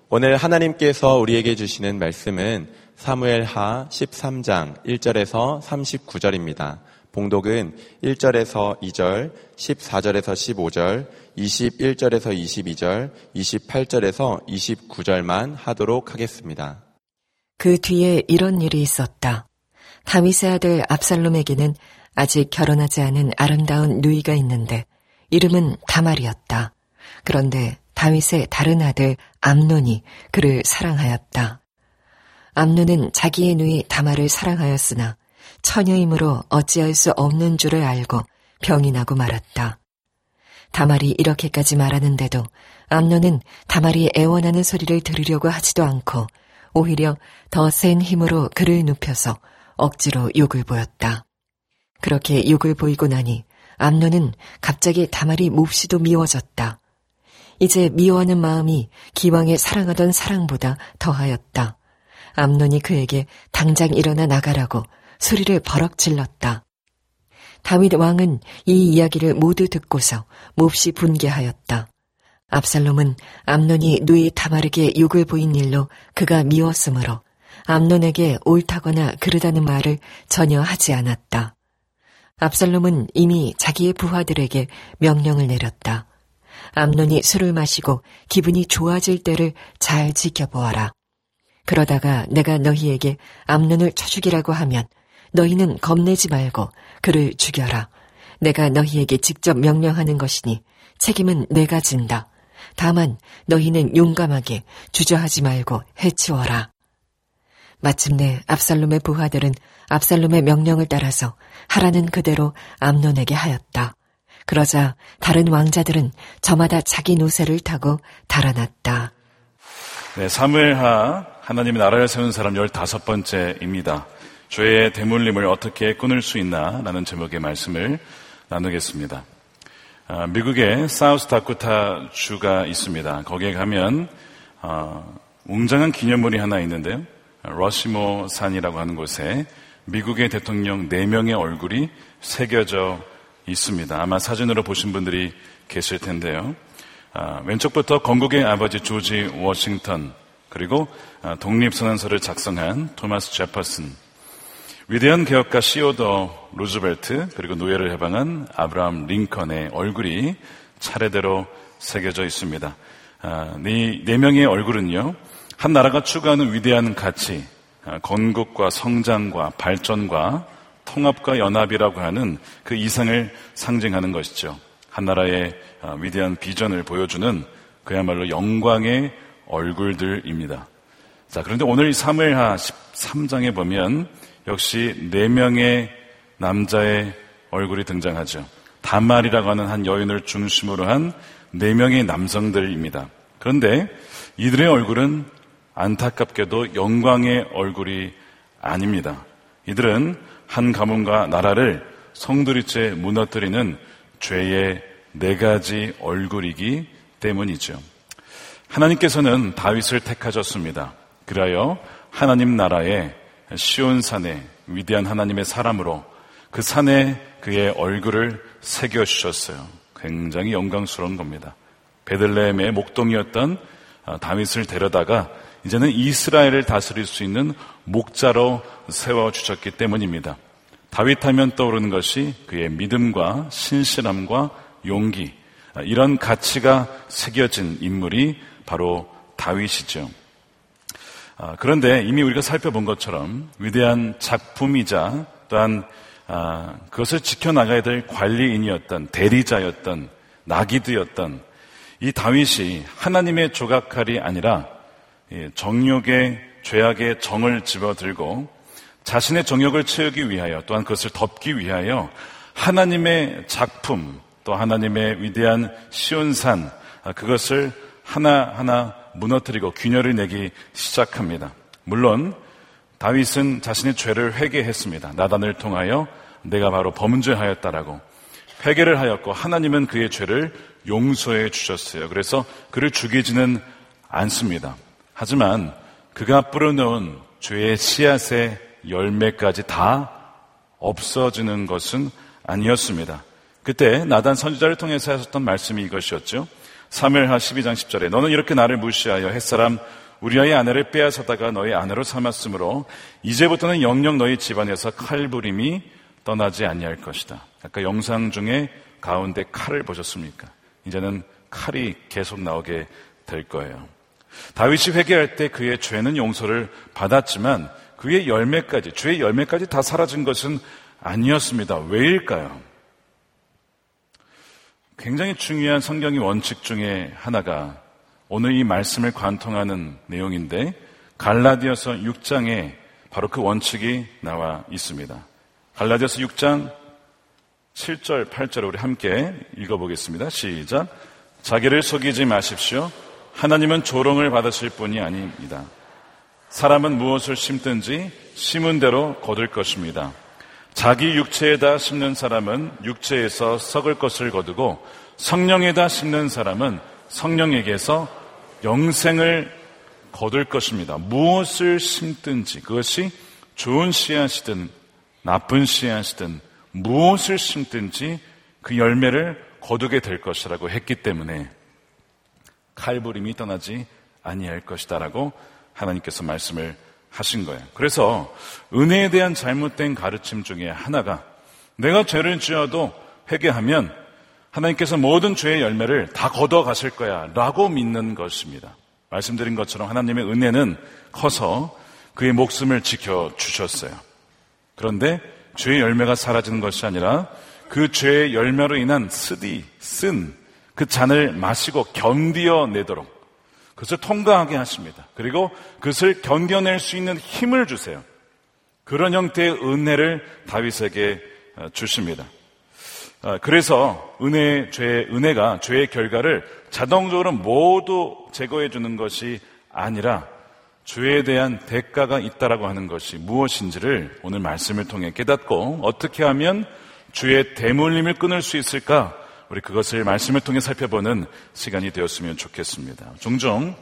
오늘 하나님께서 우리에게 주시는 말씀은 사무엘하 13장 1절에서 39절입니다. 봉독은 1절에서 2절, 14절에서 15절, 21절에서 22절, 28절에서 29절만 하도록 하겠습니다. 그 뒤에 이런 일이 있었다. 다윗의 아들 압살롬에게는 아직 결혼하지 않은 아름다운 누이가 있는데 이름은 다말이었다. 그런데 다윗의 다른 아들 암논이 그를 사랑하였다. 암논은 자기의 누이 다말을 사랑하였으나 처녀이므로 어찌할 수 없는 줄을 알고 병이 나고 말았다. 다말이 이렇게까지 말하는데도 암논은 다말이 애원하는 소리를 들으려고 하지도 않고 오히려 더 센 힘으로 그를 눕혀서 억지로 욕을 보였다. 그렇게 욕을 보이고 나니 암논은 갑자기 다말이 몹시도 미워졌다. 이제 미워하는 마음이 기왕에 사랑하던 사랑보다 더하였다. 암논이 그에게 당장 일어나 나가라고 소리를 버럭 질렀다. 다윗 왕은 이 이야기를 모두 듣고서 몹시 분개하였다. 압살롬은 암논이 누이 다말에게 욕을 보인 일로 그가 미웠으므로 암논에게 옳다거나 그르다는 말을 전혀 하지 않았다. 압살롬은 이미 자기의 부하들에게 명령을 내렸다. 암논이 술을 마시고 기분이 좋아질 때를 잘 지켜보아라. 그러다가 내가 너희에게 암논을 쳐 죽이라고 하면 너희는 겁내지 말고 그를 죽여라. 내가 너희에게 직접 명령하는 것이니 책임은 내가 진다. 다만 너희는 용감하게 주저하지 말고 해치워라. 마침내 압살롬의 부하들은 압살롬의 명령을 따라서 하라는 그대로 암논에게 하였다. 그러자 다른 왕자들은 저마다 자기 노새를 타고 달아났다. 네, 사무엘하 하나님의 나라를 세운 사람 15번째입니다. 죄의 대물림을 어떻게 끊을 수 있나? 라는 제목의 말씀을 나누겠습니다. 미국의 사우스다코타 주가 있습니다. 거기에 가면 웅장한 기념물이 하나 있는데요. 러시모 산이라고 하는 곳에 미국의 대통령 4명의 얼굴이 새겨져 있습니다. 아마 사진으로 보신 분들이 계실 텐데요. 왼쪽부터 건국의 아버지 조지 워싱턴, 그리고 독립선언서를 작성한 토마스 제퍼슨, 위대한 개혁가 시오더 루즈벨트, 그리고 노예를 해방한 아브라함 링컨의 얼굴이 차례대로 새겨져 있습니다. 이 4명의 얼굴은요, 한 나라가 추구하는 위대한 가치, 건국과 성장과 발전과 통합과 연합이라고 하는 그 이상을 상징하는 것이죠. 한 나라의 위대한 비전을 보여주는 그야말로 영광의 얼굴들입니다. 자, 그런데 오늘 이 사무엘하 13장에 보면 역시 4명의 남자의 얼굴이 등장하죠. 다말이라고 하는 한 여인을 중심으로 한 4명의 남성들입니다. 그런데 이들의 얼굴은 안타깝게도 영광의 얼굴이 아닙니다. 이들은 한 가문과 나라를 송두리째 무너뜨리는 죄의 4가지 얼굴이기 때문이죠. 하나님께서는 다윗을 택하셨습니다. 그리하여 하나님 나라의 시온산에 위대한 하나님의 사람으로 그 산에 그의 얼굴을 새겨주셨어요. 굉장히 영광스러운 겁니다. 베들레헴의 목동이었던 다윗을 데려다가 이제는 이스라엘을 다스릴 수 있는 목자로 세워주셨기 때문입니다. 다윗하면 떠오르는 것이 그의 믿음과 신실함과 용기, 이런 가치가 새겨진 인물이 바로 다윗이죠. 그런데 이미 우리가 살펴본 것처럼 위대한 작품이자 또한 그것을 지켜나가야 될 관리인이었던, 대리자였던, 나기드였던 이 다윗이 하나님의 조각칼이 아니라 정욕의, 죄악의 정을 집어들고 자신의 정욕을 채우기 위하여, 또한 그것을 덮기 위하여 하나님의 작품, 또 하나님의 위대한 시온산, 그것을 하나하나 무너뜨리고 균열을 내기 시작합니다. 물론 다윗은 자신의 죄를 회개했습니다. 나단을 통하여 내가 바로 범죄하였다라고 회개를 하였고, 하나님은 그의 죄를 용서해 주셨어요. 그래서 그를 죽이지는 않습니다. 하지만 그가 뿌려놓은 죄의 씨앗의 열매까지 다 없어지는 것은 아니었습니다. 그때 나단 선지자를 통해서 하셨던 말씀이 이것이었죠. 사무엘하 12장 10절에 너는 이렇게 나를 무시하여 햇사람 우리아의 아내를 빼앗아다가 너의 아내로 삼았으므로 이제부터는 영영 너희 집안에서 칼부림이 떠나지 아니할 것이다. 아까 영상 중에 가운데 칼을 보셨습니까? 이제는 칼이 계속 나오게 될 거예요. 다윗이 회개할 때 그의 죄는 용서를 받았지만 그의 열매까지, 죄의 열매까지 다 사라진 것은 아니었습니다. 왜일까요? 굉장히 중요한 성경의 원칙 중에 하나가 오늘 이 말씀을 관통하는 내용인데 갈라디아서 6장에 바로 그 원칙이 나와 있습니다. 갈라디아서 6장 7절, 8절을 우리 함께 읽어보겠습니다. 시작. 자기를 속이지 마십시오. 하나님은 조롱을 받으실 분이 아닙니다. 사람은 무엇을 심든지 심은 대로 거둘 것입니다. 자기 육체에다 심는 사람은 육체에서 썩을 것을 거두고 성령에다 심는 사람은 성령에게서 영생을 거둘 것입니다. 무엇을 심든지 그것이 좋은 씨앗이든 나쁜 씨앗이든 무엇을 심든지 그 열매를 거두게 될 것이라고 했기 때문에 칼부림이 떠나지 아니할 것이다라고 하나님께서 말씀을 하신 거예요. 그래서 은혜에 대한 잘못된 가르침 중에 하나가 내가 죄를 지어도 회개하면 하나님께서 모든 죄의 열매를 다 거두어 가실 거야 라고 믿는 것입니다. 말씀드린 것처럼 하나님의 은혜는 커서 그의 목숨을 지켜주셨어요. 그런데 죄의 열매가 사라지는 것이 아니라 그 죄의 열매로 인한 쓴 그 잔을 마시고 견디어내도록 그것을 통과하게 하십니다. 그리고 그것을 견뎌낼 수 있는 힘을 주세요. 그런 형태의 은혜를 다윗에게 주십니다. 그래서 은혜가 죄의 결과를 자동적으로 모두 제거해 주는 것이 아니라 죄에 대한 대가가 있다라고 하는 것이 무엇인지를 오늘 말씀을 통해 깨닫고 어떻게 하면 죄의 대물림을 끊을 수 있을까? 우리 그것을 말씀을 통해 살펴보는 시간이 되었으면 좋겠습니다. 종종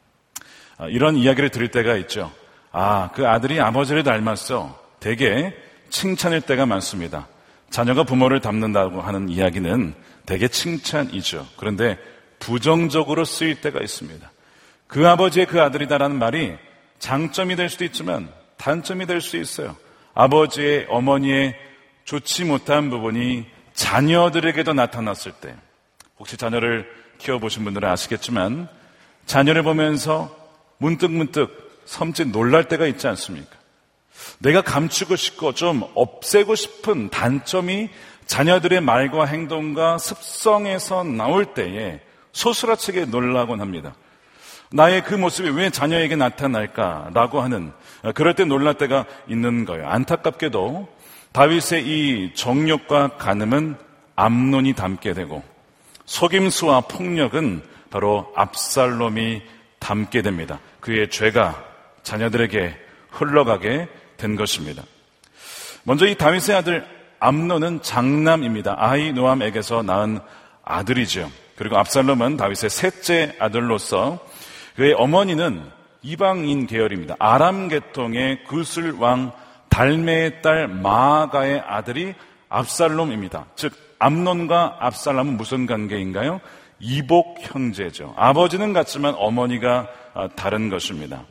이런 이야기를 들을 때가 있죠. 그 아들이 아버지를 닮았어. 되게 칭찬일 때가 많습니다. 자녀가 부모를 닮는다고 하는 이야기는 되게 칭찬이죠. 그런데 부정적으로 쓰일 때가 있습니다. 그 아버지의 그 아들이다라는 말이 장점이 될 수도 있지만 단점이 될 수 있어요. 아버지의 어머니의 좋지 못한 부분이 자녀들에게도 나타났을 때, 혹시 자녀를 키워보신 분들은 아시겠지만 자녀를 보면서 문득문득 섬찟 놀랄 때가 있지 않습니까? 내가 감추고 싶고 좀 없애고 싶은 단점이 자녀들의 말과 행동과 습성에서 나올 때에 소스라치게 놀라곤 합니다. 나의 그 모습이 왜 자녀에게 나타날까라고 하는 그럴 때 놀랄 때가 있는 거예요. 안타깝게도 다윗의 이 정욕과 간음은 암논이 닮게 되고 속임수와 폭력은 바로 압살롬이 닮게 됩니다. 그의 죄가 자녀들에게 흘러가게 된 것입니다. 먼저 이 다윗의 아들 암논은 장남입니다. 아히노암에게서 낳은 아들이죠. 그리고 압살롬은 다윗의 셋째 아들로서 그의 어머니는 이방인 계열입니다. 아람 계통의 구슬 왕 달메의 딸 마아가의 아들이 압살롬입니다. 즉 암논과 압살롬은 무슨 관계인가요? 이복 형제죠. 아버지는 같지만 어머니가 다른 것입니다.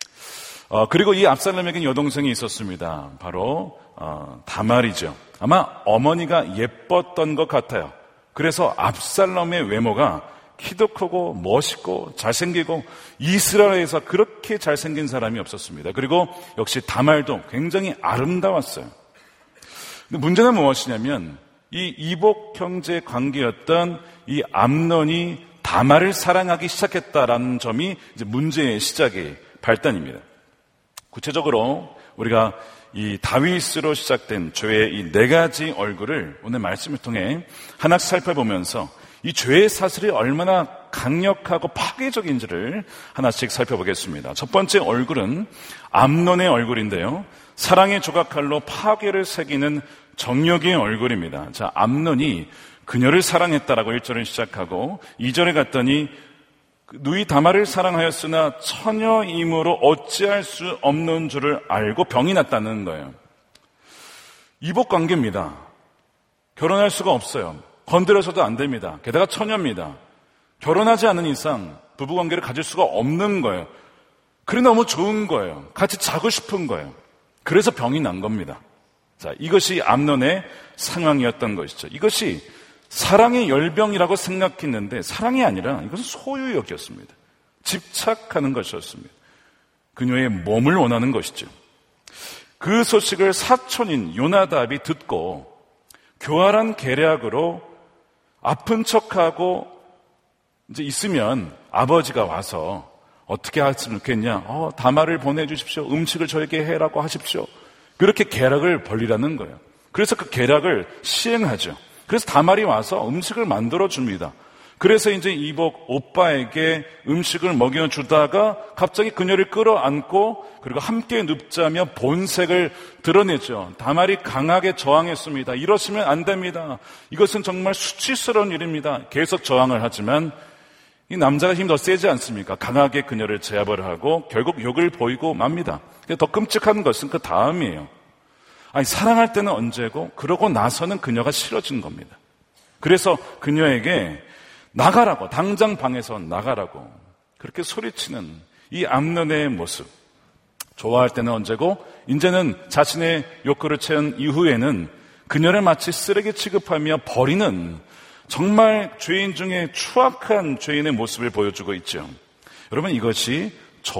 그리고 이 압살롬에게는 여동생이 있었습니다. 바로 다말이죠. 아마 어머니가 예뻤던 것 같아요. 그래서 압살롬의 외모가 키도 크고 멋있고 잘생기고 이스라엘에서 그렇게 잘생긴 사람이 없었습니다. 그리고 역시 다말도 굉장히 아름다웠어요. 근데 문제는 무엇이냐면 이 이복 형제 관계였던 이 암논이 다말을 사랑하기 시작했다라는 점이 이제 문제의 시작의 발단입니다. 구체적으로 우리가 이 다윗으로 시작된 죄의 이 네 가지 얼굴을 오늘 말씀을 통해 하나씩 살펴보면서 이 죄의 사슬이 얼마나 강력하고 파괴적인지를 하나씩 살펴보겠습니다. 첫 번째 얼굴은 암논의 얼굴인데요. 사랑의 조각칼로 파괴를 새기는 정욕의 얼굴입니다. 자, 암논이 그녀를 사랑했다라고 1절을 시작하고 2절에 갔더니 누이 다말을 사랑하였으나 처녀임으로 어찌할 수 없는 줄을 알고 병이 났다는 거예요. 이복 관계입니다. 결혼할 수가 없어요. 건드려서도 안 됩니다. 게다가 처녀입니다. 결혼하지 않은 이상 부부관계를 가질 수가 없는 거예요. 그래 너무 좋은 거예요. 같이 자고 싶은 거예요. 그래서 병이 난 겁니다. 자, 이것이 암논의 상황이었던 것이죠. 이것이 사랑의 열병이라고 생각했는데 사랑이 아니라 이것은 소유욕이었습니다. 집착하는 것이었습니다. 그녀의 몸을 원하는 것이죠. 그 소식을 사촌인 요나답이 듣고 교활한 계략으로 아픈 척하고 이제 있으면 아버지가 와서 어떻게 했으면 좋겠냐? 다말을 보내주십시오. 음식을 저에게 해라고 하십시오. 그렇게 계략을 벌리라는 거예요. 그래서 그 계략을 시행하죠. 그래서 다말이 와서 음식을 만들어 줍니다. 그래서 이제 이복 오빠에게 음식을 먹여주다가 갑자기 그녀를 끌어안고 그리고 함께 눕자며 본색을 드러내죠. 다말이 강하게 저항했습니다. 이러시면 안 됩니다. 이것은 정말 수치스러운 일입니다. 계속 저항을 하지만 이 남자가 힘이 더 세지 않습니까? 강하게 그녀를 제압을 하고 결국 욕을 보이고 맙니다. 더 끔찍한 것은 그 다음이에요. 아니, 사랑할 때는 언제고 그러고 나서는 그녀가 싫어진 겁니다. 그래서 그녀에게 나가라고, 당장 방에서 나가라고 그렇게 소리치는 이 암논의 모습. 좋아할 때는 언제고 이제는 자신의 욕구를 채운 이후에는 그녀를 마치 쓰레기 취급하며 버리는 정말 죄인 중에 추악한 죄인의 모습을 보여주고 있죠. 여러분, 이것이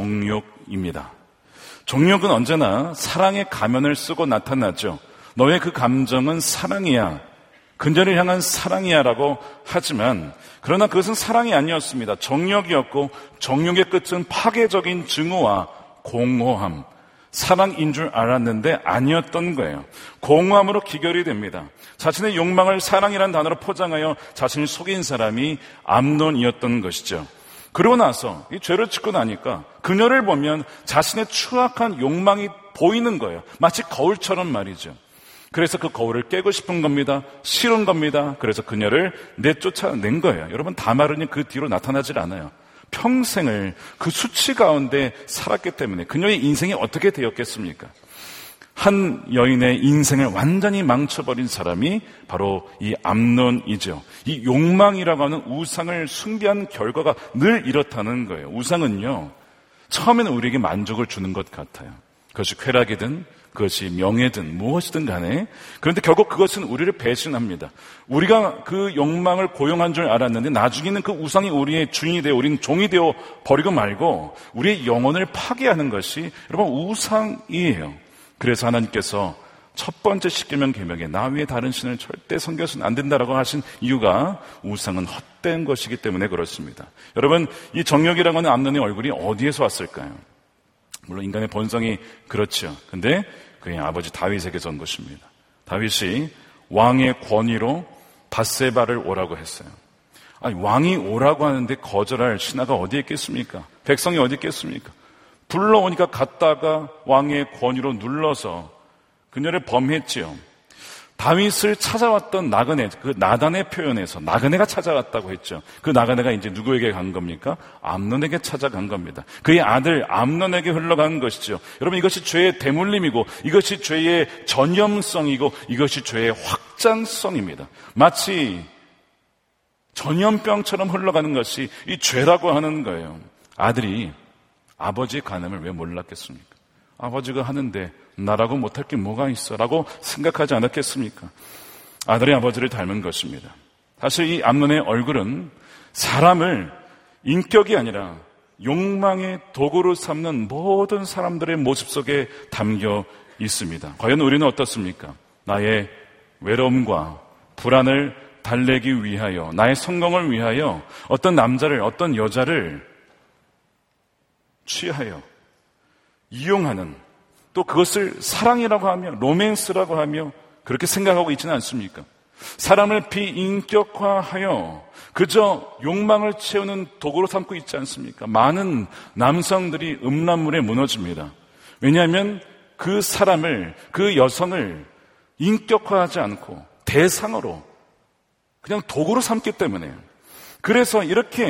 정욕입니다. 정욕은 언제나 사랑의 가면을 쓰고 나타나죠. 너의 그 감정은 사랑이야. 그녀를 향한 사랑이야 라고 하지만 그러나 그것은 사랑이 아니었습니다. 정욕이었고 정욕의 끝은 파괴적인 증오와 공허함. 사랑인 줄 알았는데 아니었던 거예요. 공허함으로 기결이 됩니다. 자신의 욕망을 사랑이라는 단어로 포장하여 자신을 속인 사람이 암논이었던 것이죠. 그러고 나서 이 죄를 짓고 나니까 그녀를 보면 자신의 추악한 욕망이 보이는 거예요. 마치 거울처럼 말이죠. 그래서 그 거울을 깨고 싶은 겁니다. 싫은 겁니다. 그래서 그녀를 내쫓아낸 거예요. 여러분, 다말은 그 뒤로 나타나질 않아요. 평생을 그 수치 가운데 살았기 때문에 그녀의 인생이 어떻게 되었겠습니까? 한 여인의 인생을 완전히 망쳐버린 사람이 바로 이 암논이죠. 이 욕망이라고 하는 우상을 숭배한 결과가 늘 이렇다는 거예요. 우상은요, 처음에는 우리에게 만족을 주는 것 같아요. 그것이 쾌락이든 그것이 명예든 무엇이든 간에, 그런데 결국 그것은 우리를 배신합니다. 우리가 그 욕망을 고용한 줄 알았는데 나중에는 그 우상이 우리의 주인이 되어 우리는 종이 되어 버리고 말고 우리의 영혼을 파괴하는 것이 여러분 우상이에요. 그래서 하나님께서 첫 번째 십계명 계명에 나 외에 다른 신을 절대 섬겨서는 안 된다라고 하신 이유가 우상은 헛된 것이기 때문에 그렇습니다. 여러분, 이 정욕이라고 하는 암논의 얼굴이 어디에서 왔을까요? 물론 인간의 본성이 그렇죠. 근데 그의 아버지 다윗에게서 온 것입니다. 다윗이 왕의 권위로 밧세바를 오라고 했어요. 아니, 왕이 오라고 하는데 거절할 신하가 어디에 있겠습니까? 백성이 어디 있겠습니까? 불러오니까 갔다가 왕의 권위로 눌러서 그녀를 범했지요. 다윗을 찾아왔던 나그네, 그 나단의 표현에서 나그네가 찾아왔다고 했죠. 그 나그네가 이제 누구에게 간 겁니까? 암논에게 찾아간 겁니다. 그의 아들 암논에게 흘러간 것이죠. 여러분, 이것이 죄의 대물림이고 이것이 죄의 전염성이고 이것이 죄의 확장성입니다. 마치 전염병처럼 흘러가는 것이 이 죄라고 하는 거예요. 아들이 아버지의 간음을 왜 몰랐겠습니까? 아버지가 하는데 나라고 못할 게 뭐가 있어? 라고 생각하지 않았겠습니까? 아들이 아버지를 닮은 것입니다. 사실 이 암논의 얼굴은 사람을 인격이 아니라 욕망의 도구로 삼는 모든 사람들의 모습 속에 담겨 있습니다. 과연 우리는 어떻습니까? 나의 외로움과 불안을 달래기 위하여, 나의 성공을 위하여 어떤 남자를, 어떤 여자를 취하여 이용하는, 또 그것을 사랑이라고 하며 로맨스라고 하며 그렇게 생각하고 있지는 않습니까? 사람을 비인격화하여 그저 욕망을 채우는 도구로 삼고 있지 않습니까? 많은 남성들이 음란물에 무너집니다. 왜냐하면 그 사람을, 그 여성을 인격화하지 않고 대상으로 그냥 도구로 삼기 때문에. 그래서 이렇게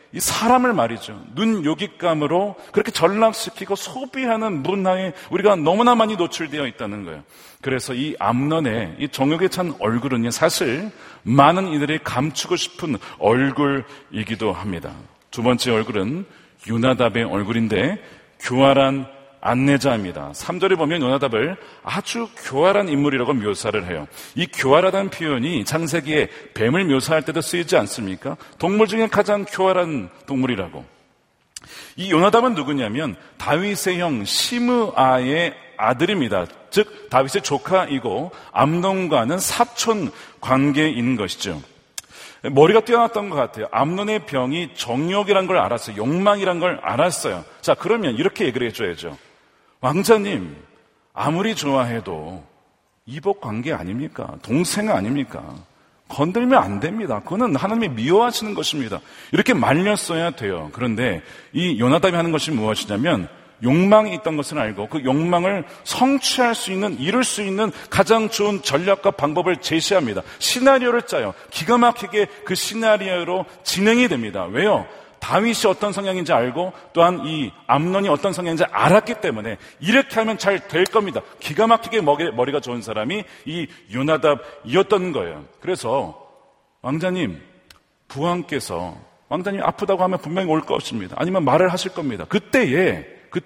이 사람을 말이죠. 눈요깃감으로 그렇게 전락시키고 소비하는 문화에 우리가 너무나 많이 노출되어 있다는 거예요. 그래서 이 암논의 이 정욕에 찬 얼굴은 사실 많은 이들이 감추고 싶은 얼굴이기도 합니다. 두 번째 얼굴은 요나답의 얼굴인데 교활한 안내자입니다. 3절에 보면 요나답을 아주 교활한 인물이라고 묘사를 해요. 이 교활하다는 표현이 창세기에 뱀을 묘사할 때도 쓰이지 않습니까? 동물 중에 가장 교활한 동물이라고. 이 요나답은 누구냐면 다윗의 형 시므아의 아들입니다. 즉 다윗의 조카이고 암논과는 사촌 관계인 것이죠. 머리가 뛰어났던 것 같아요. 암논의 병이 정욕이란 걸 알았어요. 욕망이란 걸 알았어요. 자, 그러면 이렇게 얘기를 해줘야죠. 왕자님, 아무리 좋아해도 이복 관계 아닙니까? 동생 아닙니까? 건들면 안 됩니다. 그거는 하나님이 미워하시는 것입니다. 이렇게 말렸어야 돼요. 그런데 이 요나답이 하는 것이 무엇이냐면 욕망이 있던 것을 알고 그 욕망을 성취할 수 있는, 이룰 수 있는 가장 좋은 전략과 방법을 제시합니다. 시나리오를 짜요. 기가 막히게 그 시나리오로 진행이 됩니다. 왜요? 다윗이 어떤 성향인지 알고 또한 이 암논이 어떤 성향인지 알았기 때문에 이렇게 하면 잘 될 겁니다. 기가 막히게 머리가 좋은 사람이 이 요나답이었던 거예요. 그래서 왕자님, 부왕께서 왕자님 아프다고 하면 분명히 올 것입니다. 아니면 말을 하실 겁니다. 그때에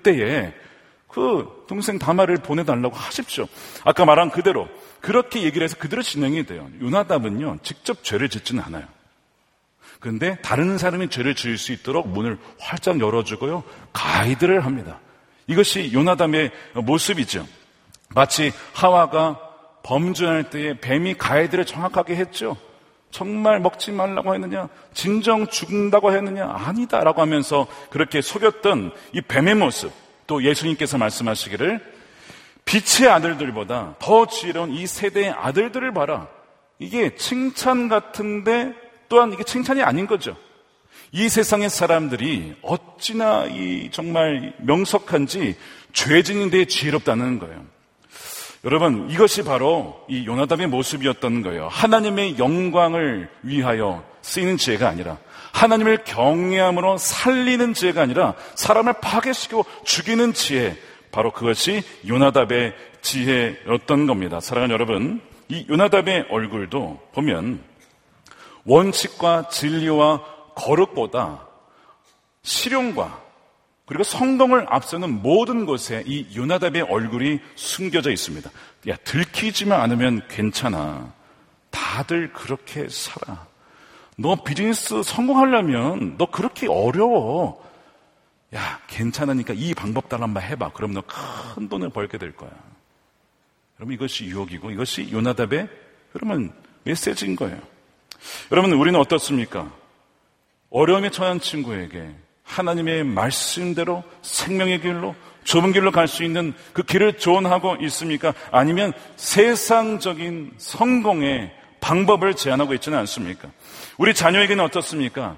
그 동생 다말을 보내달라고 하십시오. 아까 말한 그대로 그렇게 얘기를 해서 그대로 진행이 돼요. 요나답은요 직접 죄를 짓지는 않아요. 그런데 다른 사람이 죄를 지을 수 있도록 문을 활짝 열어주고요 가이드를 합니다. 이것이 요나답의 모습이죠. 마치 하와가 범죄할 때에 뱀이 가이드를 정확하게 했죠. 정말 먹지 말라고 했느냐? 진정 죽는다고 했느냐? 아니다라고 하면서 그렇게 속였던 이 뱀의 모습, 또 예수님께서 말씀하시기를 빛의 아들들보다 더 지혜로운 이 세대의 아들들을 봐라. 이게 칭찬 같은데 또한 이게 칭찬이 아닌 거죠. 이 세상의 사람들이 어찌나 이 정말 명석한지 죄진인데 지혜롭다는 거예요. 여러분, 이것이 바로 이 요나답의 모습이었던 거예요. 하나님의 영광을 위하여 쓰이는 지혜가 아니라 하나님을 경외함으로 살리는 지혜가 아니라 사람을 파괴시키고 죽이는 지혜, 바로 그것이 요나답의 지혜였던 겁니다. 사랑하는 여러분, 이 요나답의 얼굴도 보면 원칙과 진리와 거룩보다 실용과 그리고 성공을 앞서는 모든 곳에 이 요나답의 얼굴이 숨겨져 있습니다. 야, 들키지만 않으면 괜찮아. 다들 그렇게 살아. 너 비즈니스 성공하려면 너 그렇게 어려워. 야, 괜찮으니까 이 방법 따라 한번 해봐. 그럼 너 큰 돈을 벌게 될 거야. 여러분, 이것이 유혹이고 이것이 요나답의 여러분 메시지인 거예요. 여러분, 우리는 어떻습니까? 어려움에 처한 친구에게 하나님의 말씀대로 생명의 길로 좁은 길로 갈 수 있는 그 길을 조언하고 있습니까? 아니면 세상적인 성공의 방법을 제안하고 있지는 않습니까? 우리 자녀에게는 어떻습니까?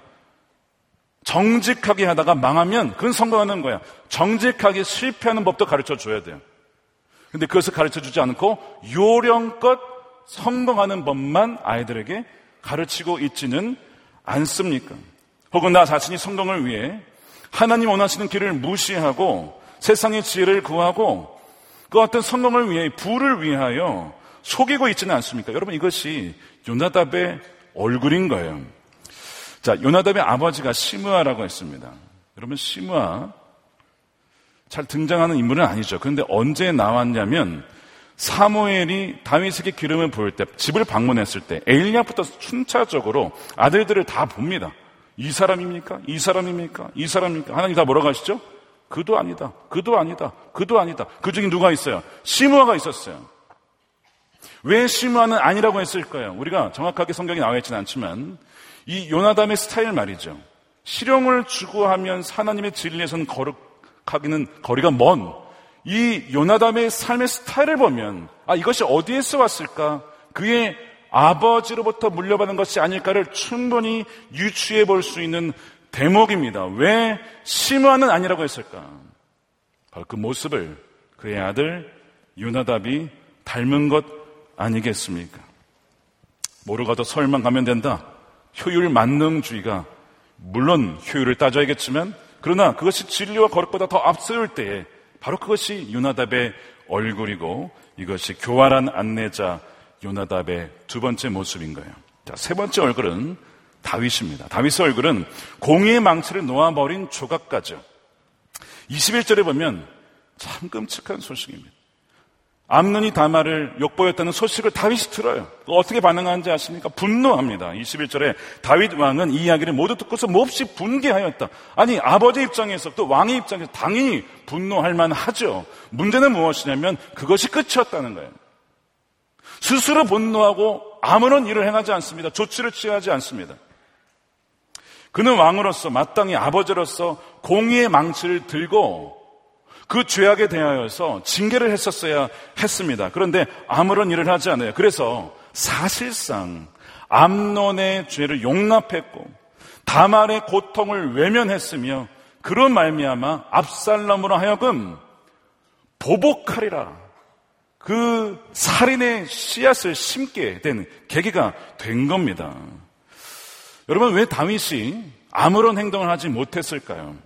정직하게 하다가 망하면 그건 성공하는 거야. 정직하게 실패하는 법도 가르쳐 줘야 돼요. 근데 그것을 가르쳐 주지 않고 요령껏 성공하는 법만 아이들에게 가르치고 있지는 않습니까? 혹은 나 자신이 성공을 위해 하나님 원하시는 길을 무시하고 세상의 지혜를 구하고 그 어떤 성공을 위해 부를 위하여 속이고 있지는 않습니까? 여러분, 이것이 요나답의 얼굴인 거예요. 자, 요나답의 아버지가 시므아라고 했습니다. 여러분, 시므아 잘 등장하는 인물은 아니죠. 그런데 언제 나왔냐면 사무엘이 다윗에게 기름을 부을 때, 집을 방문했을 때 엘리압부터 순차적으로 아들들을 다 봅니다. 이 사람입니까? 이 사람입니까? 이 사람입니까? 하나님 다 뭐라고 하시죠? 그도 아니다. 그도 아니다. 그도 아니다. 그 중에 누가 있어요? 시므아가 있었어요. 왜 시므아는 아니라고 했을까요? 우리가 정확하게 성경에 나와 있지는 않지만 이 요나답의 스타일 말이죠. 실용을 추구하면 하나님의 진리에서는 거룩하기는 거리가 먼 이 요나답의 삶의 스타일을 보면 이것이 어디에서 왔을까? 그의 아버지로부터 물려받은 것이 아닐까를 충분히 유추해 볼 수 있는 대목입니다. 왜 시므아는 아니라고 했을까? 바로 그 모습을 그의 아들 요나답이 닮은 것 아니겠습니까? 모르가도 설만 가면 된다. 효율 만능주의가 물론 효율을 따져야겠지만 그러나 그것이 진리와 거룩보다 더 앞서올 때에 바로 그것이 요나답의 얼굴이고 이것이 교활한 안내자 요나답의 두 번째 모습인 거예요. 자, 세 번째 얼굴은 다윗입니다. 다윗의 얼굴은 공의의 망치를 놓아버린 조각가죠. 21절에 보면 참 끔찍한 소식입니다. 암논이 다말을 욕보였다는 소식을 다윗이 들어요. 어떻게 반응하는지 아십니까? 분노합니다. 21절에 다윗 왕은 이 이야기를 모두 듣고서 몹시 분개하였다. 아니, 아버지 입장에서 또 왕의 입장에서 당연히 분노할 만하죠. 문제는 무엇이냐면 그것이 끝이었다는 거예요. 스스로 분노하고 아무런 일을 행하지 않습니다. 조치를 취하지 않습니다. 그는 왕으로서 마땅히 아버지로서 공의의 망치를 들고 그 죄악에 대하여서 징계를 했었어야 했습니다. 그런데 아무런 일을 하지 않아요. 그래서 사실상 암논의 죄를 용납했고 다말의 고통을 외면했으며 그런 말미암아 압살롬으로 하여금 보복하리라. 그 살인의 씨앗을 심게 된 계기가 된 겁니다. 여러분, 왜 다윗이 아무런 행동을 하지 못했을까요?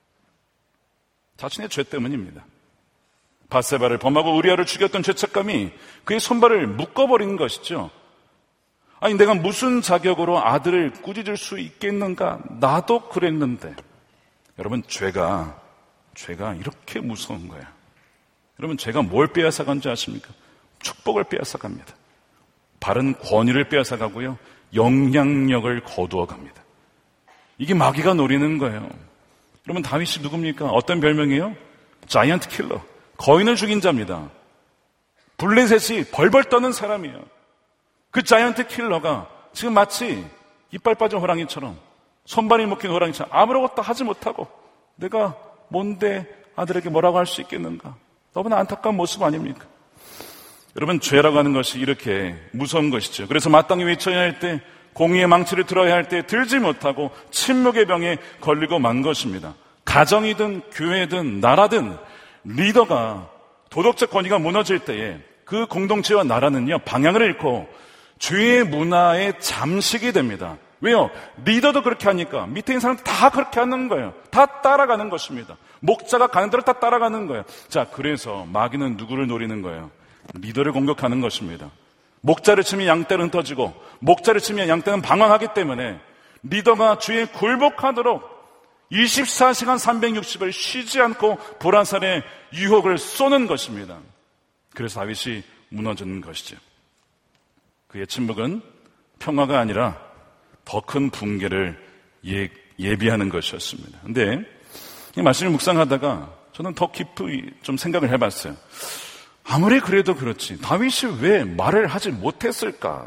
자신의 죄 때문입니다. 밧세바를 범하고 우리아를 죽였던 죄책감이 그의 손발을 묶어버린 것이죠. 아니, 내가 무슨 자격으로 아들을 꾸짖을 수 있겠는가? 나도 그랬는데. 여러분, 죄가 이렇게 무서운 거예요. 여러분, 죄가 뭘 빼앗아간지 아십니까? 축복을 빼앗아갑니다. 바른 권위를 빼앗아가고요, 영향력을 거두어갑니다. 이게 마귀가 노리는 거예요. 여러분, 다윗이 누굽니까? 어떤 별명이에요? 자이언트 킬러. 거인을 죽인 자입니다. 블레셋이 벌벌 떠는 사람이에요. 그 자이언트 킬러가 지금 마치 이빨 빠진 호랑이처럼, 손발이 묶인 호랑이처럼 아무것도 하지 못하고 내가 뭔데 아들에게 뭐라고 할 수 있겠는가? 너무나 안타까운 모습 아닙니까? 여러분, 죄라고 하는 것이 이렇게 무서운 것이죠. 그래서 마땅히 외쳐야 할 때, 공의의 망치를 들어야 할 때 들지 못하고 침묵의 병에 걸리고 만 것입니다. 가정이든 교회든 나라든 리더가 도덕적 권위가 무너질 때에 그 공동체와 나라는요, 방향을 잃고 죄의 문화에 잠식이 됩니다. 왜요? 리더도 그렇게 하니까 밑에 있는 사람들 다 그렇게 하는 거예요. 다 따라가는 것입니다. 목자가 가는 대로 다 따라가는 거예요. 자, 그래서 마귀는 누구를 노리는 거예요? 리더를 공격하는 것입니다. 목자를 치면 양떼는 흩어지고 목자를 치면 양떼는 방황하기 때문에 리더가 주에 굴복하도록 24시간 360일 쉬지 않고 불화살의 유혹을 쏘는 것입니다. 그래서 다윗이 무너지는 것이죠. 그의 침묵은 평화가 아니라 더 큰 붕괴를 예비하는 것이었습니다. 근데 이 말씀을 묵상하다가 저는 더 깊이 좀 생각을 해봤어요. 아무리 그래도 그렇지 다윗이 왜 말을 하지 못했을까?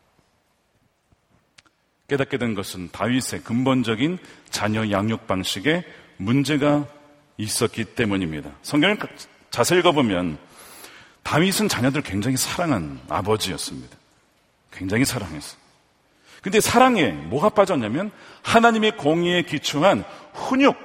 깨닫게 된 것은 다윗의 근본적인 자녀 양육 방식에 문제가 있었기 때문입니다. 성경을 자세히 읽어보면 다윗은 자녀들 굉장히 사랑한 아버지였습니다. 굉장히 사랑했어요. 근데 사랑에 뭐가 빠졌냐면 하나님의 공의에 기초한 훈육,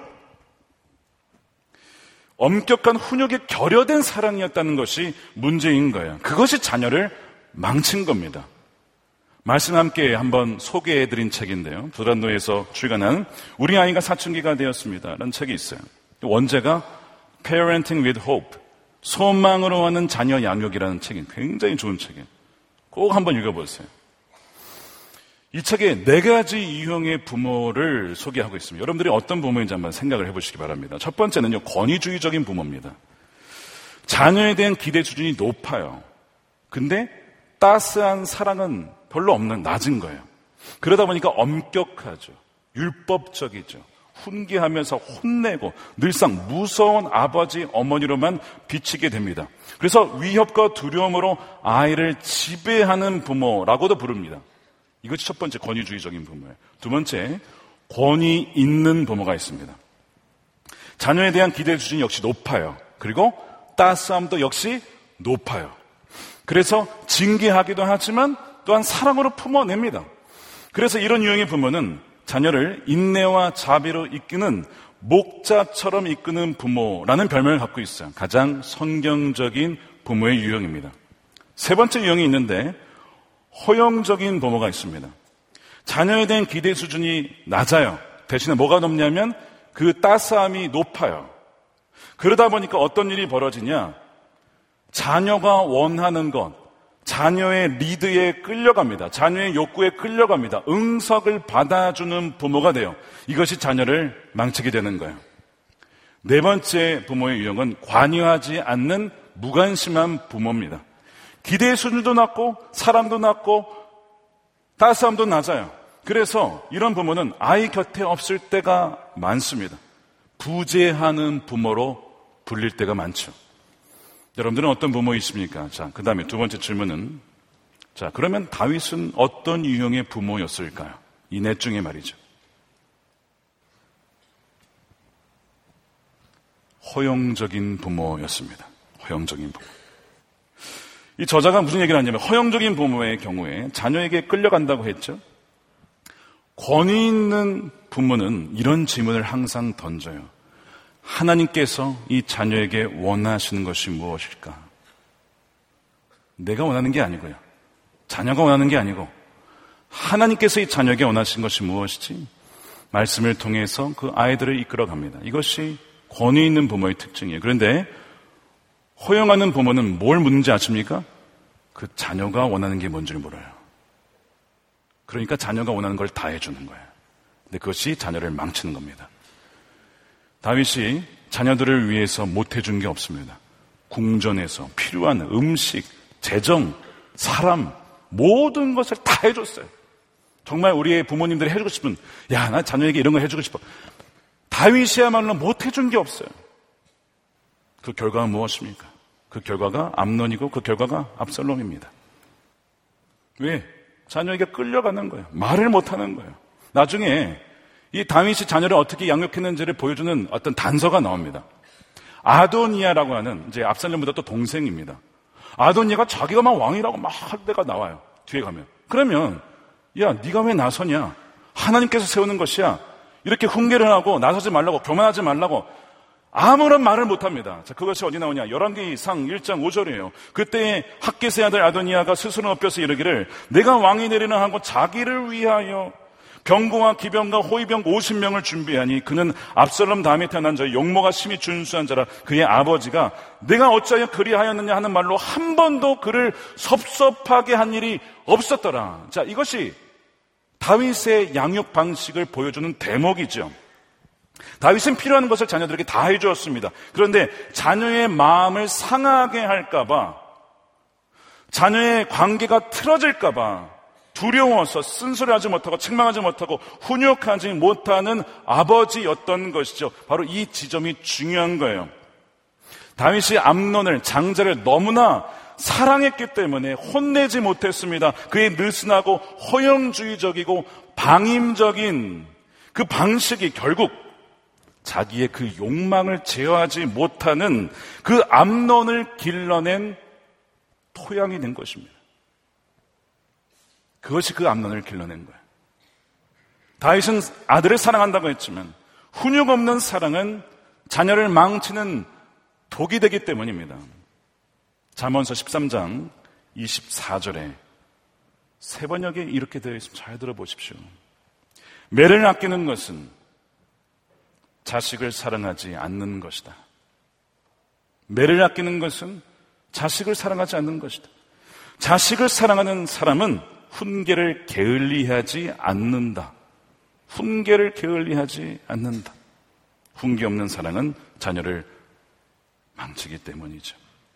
엄격한 훈육에 결여된 사랑이었다는 것이 문제인 거예요. 그것이 자녀를 망친 겁니다. 말씀 함께 한번 소개해드린 책인데요. 두란노에서 출간한 우리 아이가 사춘기가 되었습니다 라는 책이 있어요. 원제가 Parenting with Hope, 소망으로 하는 자녀 양육이라는 책이 굉장히 좋은 책이에요. 꼭 한번 읽어보세요. 이 책에 4가지 유형의 부모를 소개하고 있습니다. 여러분들이 어떤 부모인지 한번 생각을 해보시기 바랍니다. 첫 번째는요, 권위주의적인 부모입니다. 자녀에 대한 기대 수준이 높아요. 근데 따스한 사랑은 별로 없는, 낮은 거예요. 그러다 보니까 엄격하죠. 율법적이죠. 훈계하면서 혼내고 늘상 무서운 아버지, 어머니로만 비치게 됩니다. 그래서 위협과 두려움으로 아이를 지배하는 부모라고도 부릅니다. 이것이 첫 번째 권위주의적인 부모예요. 두 번째, 권위 있는 부모가 있습니다. 자녀에 대한 기대 수준이 역시 높아요. 그리고 따스함도 역시 높아요. 그래서 징계하기도 하지만 또한 사랑으로 품어냅니다. 그래서 이런 유형의 부모는 자녀를 인내와 자비로 이끄는 목자처럼 이끄는 부모라는 별명을 갖고 있어요. 가장 성경적인 부모의 유형입니다. 세 번째 유형이 있는데 허용적인 부모가 있습니다. 자녀에 대한 기대 수준이 낮아요. 대신에 뭐가 높냐면 그 따스함이 높아요. 그러다 보니까 어떤 일이 벌어지냐? 자녀가 원하는 것, 자녀의 리드에 끌려갑니다. 자녀의 욕구에 끌려갑니다. 응석을 받아주는 부모가 돼요. 이것이 자녀를 망치게 되는 거예요. 네 번째 부모의 유형은 관여하지 않는 무관심한 부모입니다. 기대의 수준도 낮고 사랑도 낮고 따스함도 낮아요. 그래서 이런 부모는 아이 곁에 없을 때가 많습니다. 부재하는 부모로 불릴 때가 많죠. 여러분들은 어떤 부모이십니까? 자, 그 다음에 두 번째 질문은, 자, 그러면 다윗은 어떤 유형의 부모였을까요? 이 넷 중에 말이죠. 허용적인 부모였습니다. 허용적인 부모. 이 저자가 무슨 얘기를 하냐면 허용적인 부모의 경우에 자녀에게 끌려간다고 했죠. 권위 있는 부모는 이런 질문을 항상 던져요. 하나님께서 이 자녀에게 원하시는 것이 무엇일까? 내가 원하는 게 아니고요. 자녀가 원하는 게 아니고 하나님께서 이 자녀에게 원하시는 것이 무엇이지? 말씀을 통해서 그 아이들을 이끌어갑니다. 이것이 권위 있는 부모의 특징이에요. 그런데 허용하는 부모는 뭘 묻는지 아십니까? 그 자녀가 원하는 게 뭔지를 물어요. 그러니까 자녀가 원하는 걸 다 해주는 거예요. 근데 그것이 자녀를 망치는 겁니다. 다윗이 자녀들을 위해서 못 해준 게 없습니다. 궁전에서 필요한 음식, 재정, 사람, 모든 것을 다 해줬어요. 정말 우리의 부모님들이 해주고 싶은, 야, 나 자녀에게 이런 거 해주고 싶어. 다윗이야말로 못 해준 게 없어요. 그 결과가 무엇입니까? 그 결과가 암논이고 그 결과가 압살롬입니다. 왜? 자녀에게 끌려가는 거예요. 말을 못하는 거예요. 나중에 이 다윗이 자녀를 어떻게 양육했는지를 보여주는 어떤 단서가 나옵니다. 아도니아라고 하는 이제 압살롬보다 또 동생입니다. 아도니아가 자기가 막 왕이라고 막 할 때가 나와요. 뒤에 가면. 그러면 야, 네가 왜 나서냐? 하나님께서 세우는 것이야. 이렇게 훈계를 하고 나서지 말라고, 교만하지 말라고 아무런 말을 못합니다. 자, 그것이 어디 나오냐? 열왕기상 1장 5절이에요. 그때 핫겟의 아들 아도니아가 스스로 엎혀서 이르기를 내가 왕이 되리라 하고 자기를 위하여 병거와 기병과 호위병 50명을 준비하니 그는 압살롬 다음에 태어난 자 용모가 심히 준수한 자라. 그의 아버지가 내가 어찌하여 그리하였느냐 하는 말로 한 번도 그를 섭섭하게 한 일이 없었더라. 자, 이것이 다윗의 양육 방식을 보여주는 대목이죠. 다윗은 필요한 것을 자녀들에게 다 해주었습니다. 그런데 자녀의 마음을 상하게 할까봐, 자녀의 관계가 틀어질까봐 두려워서 쓴소리하지 못하고 책망하지 못하고 훈육하지 못하는 아버지였던 것이죠. 바로 이 지점이 중요한 거예요. 다윗이 암논을, 장자를 너무나 사랑했기 때문에 혼내지 못했습니다. 그의 느슨하고 허용주의적이고 방임적인 그 방식이 결국 자기의 그 욕망을 제어하지 못하는 그 암논을 길러낸 토양이 된 것입니다. 그것이 그 암논을 길러낸 거예요. 다윗은 아들을 사랑한다고 했지만 훈육 없는 사랑은 자녀를 망치는 독이 되기 때문입니다. 잠언서 13장 24절에 세 번역에 이렇게 되어 있습니다. 잘 들어보십시오. 매를 아끼는 것은 자식을 사랑하지 않는 것이다. 매를 아끼는 것은 자식을 사랑하지 않는 것이다. 자식을 사랑하는 사람은 훈계를 게을리하지 않는다. 훈계를 게을리하지 않는다. 훈계 없는 사랑은 자녀를 망치기 때문이죠.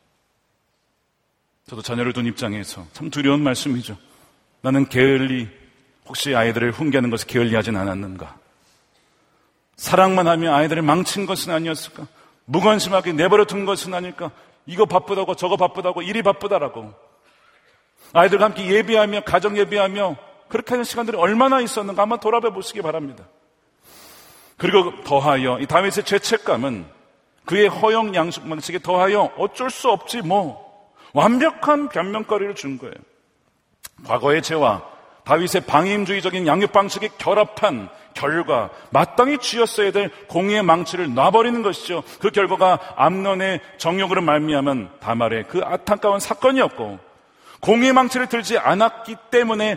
저도 자녀를 둔 입장에서 참 두려운 말씀이죠. 나는 게을리, 혹시 아이들을 훈계하는 것을 게을리하진 않았는가? 사랑만 하며 아이들을 망친 것은 아니었을까? 무관심하게 내버려 둔 것은 아닐까? 이거 바쁘다고 저거 바쁘다고 일이 바쁘다라고 아이들과 함께 예배하며 가정 예배하며 그렇게 하는 시간들이 얼마나 있었는가 한번 돌아봐 보시기 바랍니다. 그리고 더하여 이 다윗의 죄책감은 그의 허용 양식 방식에 더하여 어쩔 수 없지 뭐 완벽한 변명거리를 준 거예요. 과거의 죄와 다윗의 방임주의적인 양육 방식이 결합한 결과 마땅히 쥐었어야 될 공의의 망치를 놔버리는 것이죠. 그 결과가 암논의 정욕으로 말미암은 다말의 그 안타까운 사건이었고 공의의 망치를 들지 않았기 때문에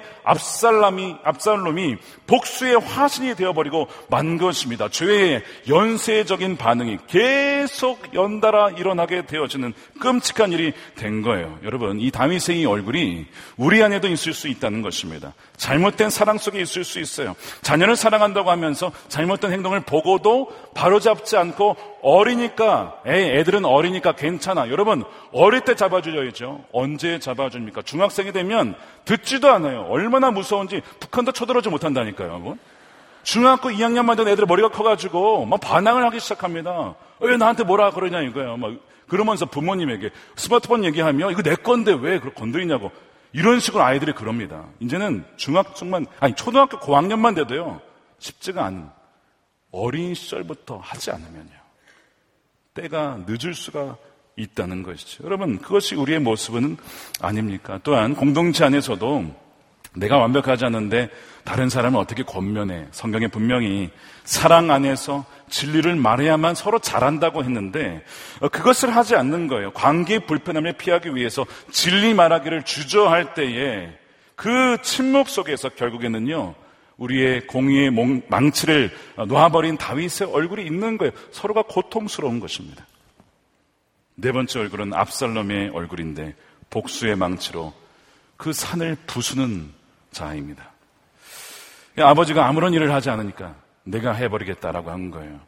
압살롬이 복수의 화신이 되어버리고 만 것입니다. 죄의 연쇄적인 반응이 계속 연달아 일어나게 되어지는 끔찍한 일이 된 거예요. 여러분, 이 다윗의 이 얼굴이 우리 안에도 있을 수 있다는 것입니다. 잘못된 사랑 속에 있을 수 있어요. 자녀를 사랑한다고 하면서 잘못된 행동을 보고도 바로잡지 않고 어리니까, 애들은 어리니까 괜찮아. 여러분, 어릴 때 잡아줘야죠. 언제 잡아줍니까? 중학생이 되면 듣지도 않아요. 얼마나 무서운지 북한도 쳐들어오지 못한다니까요, 여러분. 중학교 2학년만 된 애들 머리가 커가지고 막 반항을 하기 시작합니다. 왜 나한테 뭐라 그러냐 이거예요. 막 그러면서 부모님에게 스마트폰 얘기하면 이거 내 건데 왜 그걸 건드리냐고. 이런 식으로 아이들이 그럽니다. 이제는 초등학교 고학년만 돼도요, 쉽지가 않은 어린 시절부터 하지 않으면요, 때가 늦을 수가 있다는 것이죠. 여러분, 그것이 우리의 모습은 아닙니까? 또한 공동체 안에서도 내가 완벽하지 않은데 다른 사람을 어떻게 권면해? 성경에 분명히 사랑 안에서 진리를 말해야만 서로 잘한다고 했는데 그것을 하지 않는 거예요. 관계의 불편함을 피하기 위해서 진리 말하기를 주저할 때에 그 침묵 속에서 결국에는요, 우리의 공의의 망치를 놓아버린 다윗의 얼굴이 있는 거예요. 서로가 고통스러운 것입니다. 네 번째 얼굴은 압살롬의 얼굴인데 복수의 망치로 그 산을 부수는 자입니다. 아버지가 아무런 일을 하지 않으니까 내가 해버리겠다라고 한 거예요.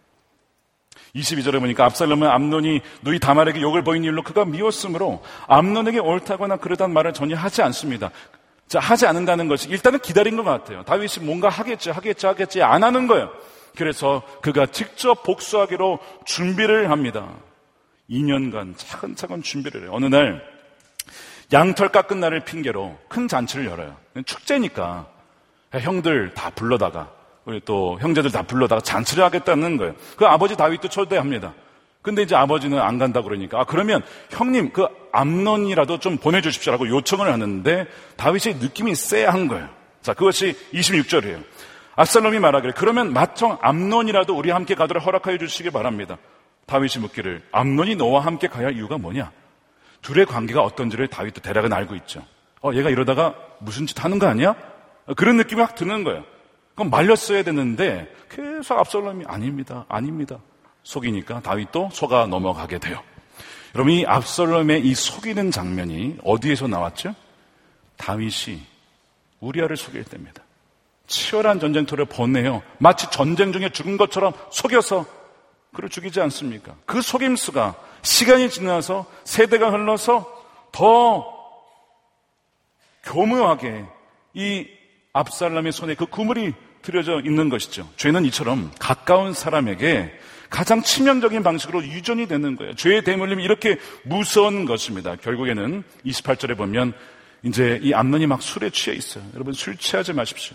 22절에 보니까 압살롬은 암논이 누이 다말에게 욕을 보인 일로 그가 미웠으므로 암논에게 옳다거나 그러단 말을 전혀 하지 않습니다. 자, 하지 않는다는 것이 일단은 기다린 것 같아요. 다윗이 뭔가 하겠지 안 하는 거예요. 그래서 그가 직접 복수하기로 준비를 합니다. 2년간 차근차근 준비를 해요. 어느 날 양털 깎은 날을 핑계로 큰 잔치를 열어요. 축제니까 형들 다 불러다가 우리 또 형제들 다 불러다가 잔치를 하겠다는 거예요. 그 아버지 다윗도 초대합니다. 근데 이제 아버지는 안 간다 그러니까 그러면 형님 그 암논이라도 좀 보내주십시오라고 요청을 하는데 다윗의 느낌이 쎄한 거예요. 자, 그것이 26절이에요. 압살롬이 말하기를 그러면 마청 암논이라도 우리와 함께 가도록 허락하여 주시기 바랍니다. 다윗이 묻기를 암논이 너와 함께 가야 할 이유가 뭐냐? 둘의 관계가 어떤지를 다윗도 대략은 알고 있죠. 얘가 이러다가 무슨 짓 하는 거 아니야? 그런 느낌이 확 드는 거예요. 그럼 말렸어야 되는데 계속 압살롬이 아닙니다. 속이니까 다윗도 속아 넘어가게 돼요. 여러분, 이 압살롬의 이 속이는 장면이 어디에서 나왔죠? 다윗이 우리아를 속일 때입니다. 치열한 전쟁터를 보내요. 마치 전쟁 중에 죽은 것처럼 속여서 그를 죽이지 않습니까? 그 속임수가 시간이 지나서 세대가 흘러서 더 교묘하게 이 압살롬의 손에 그 그물이 들여져 있는 것이죠. 죄는 이처럼 가까운 사람에게 가장 치명적인 방식으로 유전이 되는 거예요. 죄의 대물림이 이렇게 무서운 것입니다. 결국에는 28절에 보면 이제 이 암논이 막 술에 취해 있어요. 여러분, 술 취하지 마십시오.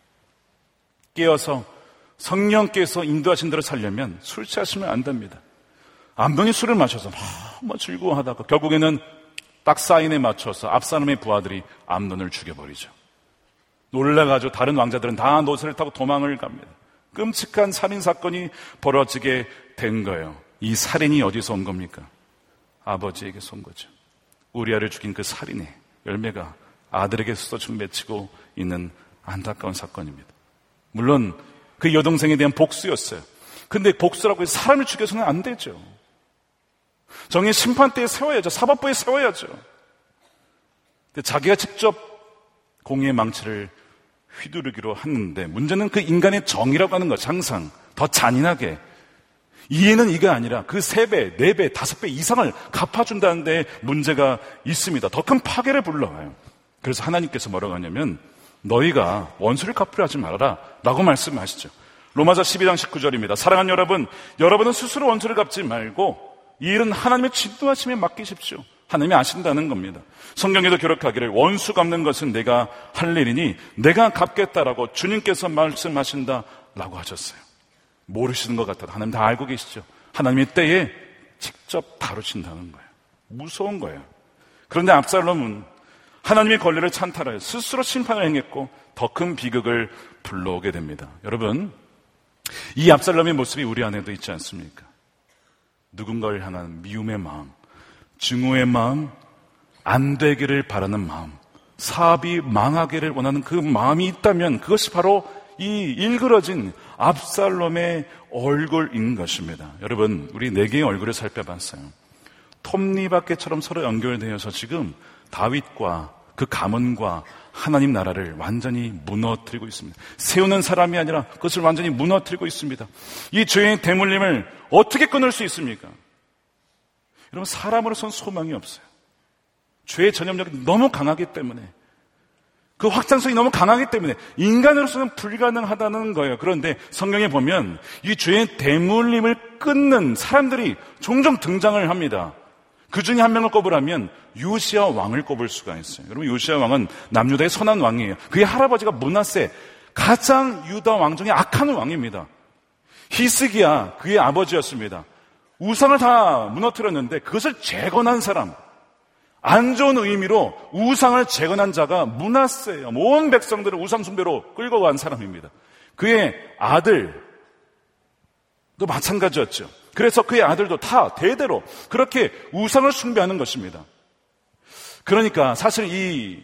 깨어서 성령께서 인도하신 대로 살려면 술 취하시면 안 됩니다. 암논이 술을 마셔서 막 즐거워하다가 결국에는 딱 사인에 맞춰서 압살롬의 부하들이 암논을 죽여버리죠. 놀라가지고 다른 왕자들은 다 노새를 타고 도망을 갑니다. 끔찍한 살인사건이 벌어지게 된 거예요. 이 살인이 어디서 온 겁니까? 아버지에게서 온 거죠. 우리아를 죽인 그 살인의 열매가 아들에게서도 맺히고 있는 안타까운 사건입니다. 물론 그 여동생에 대한 복수였어요. 근데 복수라고 해서 사람을 죽여서는 안 되죠. 정의 심판대에 세워야죠. 사법부에 세워야죠. 근데 자기가 직접 공의의 망치를 휘두르기로 하는데 문제는 그 인간의 정의라고 하는 것, 항상 더 잔인하게 이해는 이게 아니라 그 3배, 4배, 5배 이상을 갚아준다는 데 문제가 있습니다. 더 큰 파괴를 불러와요. 그래서 하나님께서 뭐라고 하냐면 너희가 원수를 갚으려 하지 말아라 라고 말씀하시죠. 로마서 12장 19절입니다. 사랑하는 여러분, 여러분은 스스로 원수를 갚지 말고 이 일은 하나님의 진노하심에 맡기십시오. 하나님이 아신다는 겁니다. 성경에도 기록하기를 원수 갚는 것은 내가 할 일이니 내가 갚겠다라고 주님께서 말씀하신다라고 하셨어요. 모르시는 것 같아도 하나님 다 알고 계시죠. 하나님의 때에 직접 다루신다는 거예요. 무서운 거예요. 그런데 압살롬은 하나님의 권리를 찬탈하여 스스로 심판을 행했고 더 큰 비극을 불러오게 됩니다. 여러분, 이 압살롬의 모습이 우리 안에도 있지 않습니까? 누군가를 향한 미움의 마음, 증오의 마음, 안 되기를 바라는 마음, 사업이 망하기를 원하는 그 마음이 있다면 그것이 바로 이 일그러진 압살롬의 얼굴인 것입니다. 여러분, 우리 네 개의 얼굴을 살펴봤어요. 톱니바퀴처럼 서로 연결되어서 지금 다윗과 그 가문과 하나님 나라를 완전히 무너뜨리고 있습니다. 세우는 사람이 아니라 그것을 완전히 무너뜨리고 있습니다. 이 죄의 대물림을 어떻게 끊을 수 있습니까? 여러분, 사람으로서는 소망이 없어요. 죄의 전염력이 너무 강하기 때문에, 그 확장성이 너무 강하기 때문에 인간으로서는 불가능하다는 거예요. 그런데 성경에 보면 이 죄의 대물림을 끊는 사람들이 종종 등장을 합니다. 그 중에 한 명을 꼽으라면 요시야 왕을 꼽을 수가 있어요. 여러분, 요시야 왕은 남유다의 선한 왕이에요. 그의 할아버지가 므낫세, 가장 유다 왕 중에 악한 왕입니다. 히스기야 그의 아버지였습니다. 우상을 다 무너뜨렸는데 그것을 재건한 사람, 안 좋은 의미로 우상을 재건한 자가 므낫세예요. 온 백성들을 우상 숭배로 끌고 간 사람입니다. 그의 아들도 마찬가지였죠. 그래서 그의 아들도 다 대대로 그렇게 우상을 숭배하는 것입니다. 그러니까 사실 이